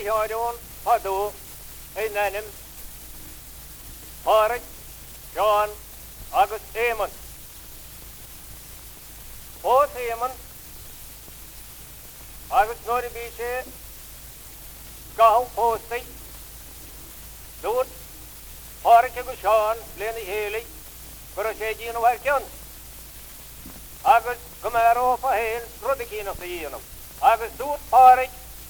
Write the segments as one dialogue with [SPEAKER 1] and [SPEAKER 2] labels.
[SPEAKER 1] Driharjon Pado Einanim Parik John Agus Eamon Pós Eamon Agus Noribishe Gahu Posti Dút Parik Agus Sean Lenny Haley Gorosejino Varkjon Agus Gomero Fahen Rodikino Sienum Agus Dút Parik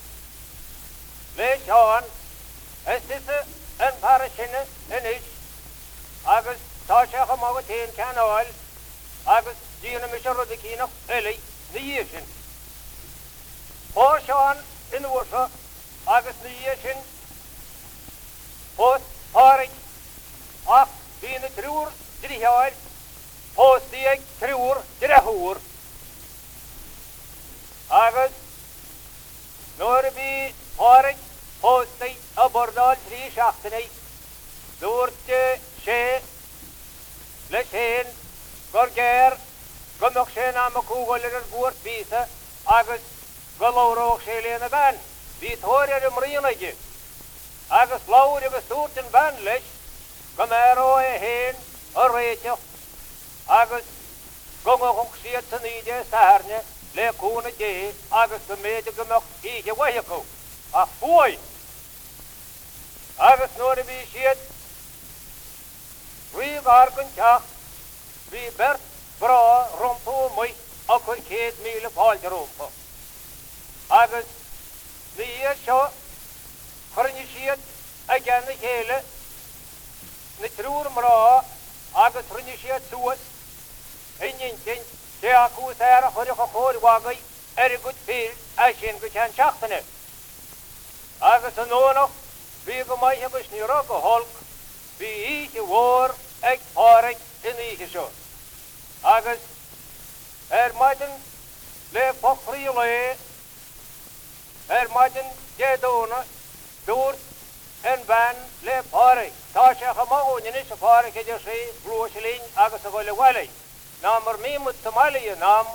[SPEAKER 1] Le Sean Estisse en Parashine en Ish Agus Tasha Hamawatin Canal Agus Gina Misha Rodikino Eli Nieshin Po Sean in Warsa Agus Nieshin Post Parik Ach Bine Trur Drihar Postieg Trur Drahur Agus Norbi Parik Posti Abordal Tri Shachtene Doorte She Leshen Gorger Gomokshen Amakugoler Boort Bisa Agus Goloro Shelena Ban Vitoria Mrinage Agus Lauri Besturten Ban Lesh Gomero Hen Orecho Agus Gomokshia Tanide Sarne Le Kuna De Agus the Mede Gomok Ije Wayako A boy Agus Noribi Shiet We Varkan Chach We Bert Bra Rompo Moi Akkur Kate Mille Paljarompo Agus the year show Hornishiet again the Hele Nitrur Mra Agus Hornishiet Suas Injin Teaku Sarah Horikor Wagai Eri good field Ashin Guchan Shachtane Agus Anono Bigo Mayagus Niroko Hulk Be war Egg Parik in the show Agus Martin Le Pokri Le Martin Jedona Dur and Van Le Parik Tasha Hamo in this Parik Ejosi Bluosilin Agus Wale Namur Mimut Somalia Nam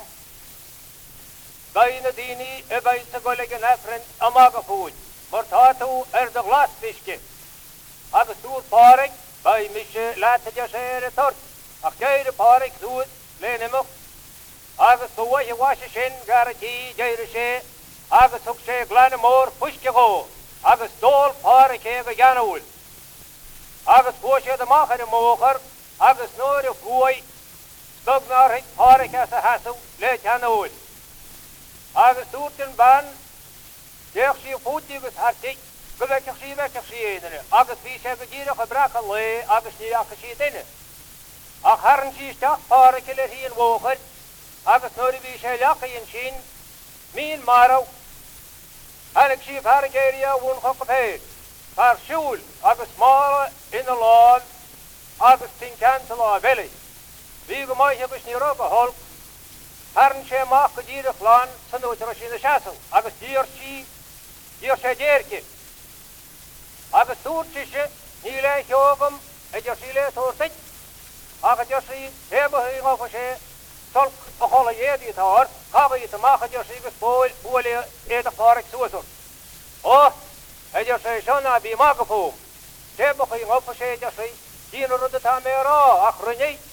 [SPEAKER 1] Daina Dini Ebai Sagoligan Afren Amaga Food Mortato the glass fishke Agus Dur Parik by Misha Latajasere Tort Akjere Parik Dur Lenemo Agus Tuwa Washishin Garati Jairishe Agus Ukshe Glanamore Pushkego Agus Dol Parik Ega Yanul Agus Pusha the Macher Mocher Agus Nori Boy Stognar Parik as a hassle Le Janul Agus Turten Ban Dershi Putigus Hartik Gavekshi Agus Fisha Gajira Braka Le Agus Niakashi Dinner A Harnshi Stach Parikiller he and Woker Agus Noribi Shalaki and Shin Mean Maro Alexi Paragaria won Hockapay Par Shul Agus Mara in the lawn Agus Tinkansala Valley Vigo Mayagus Niroka Hulk Harnshe Makajira Flan Sanotrash in the Shassel Agus Dirchi Dirche Agus Turchische Nile Hyogum Ejosile Tortik Agus Josi Eberhing of a share Tolk a holiday tar Kabi to Makajosi Boy Bolia Eda Parik Susan Oh Ejosai Shona be Magapum Eberhing of a share Josi Dino the Tamera Akroni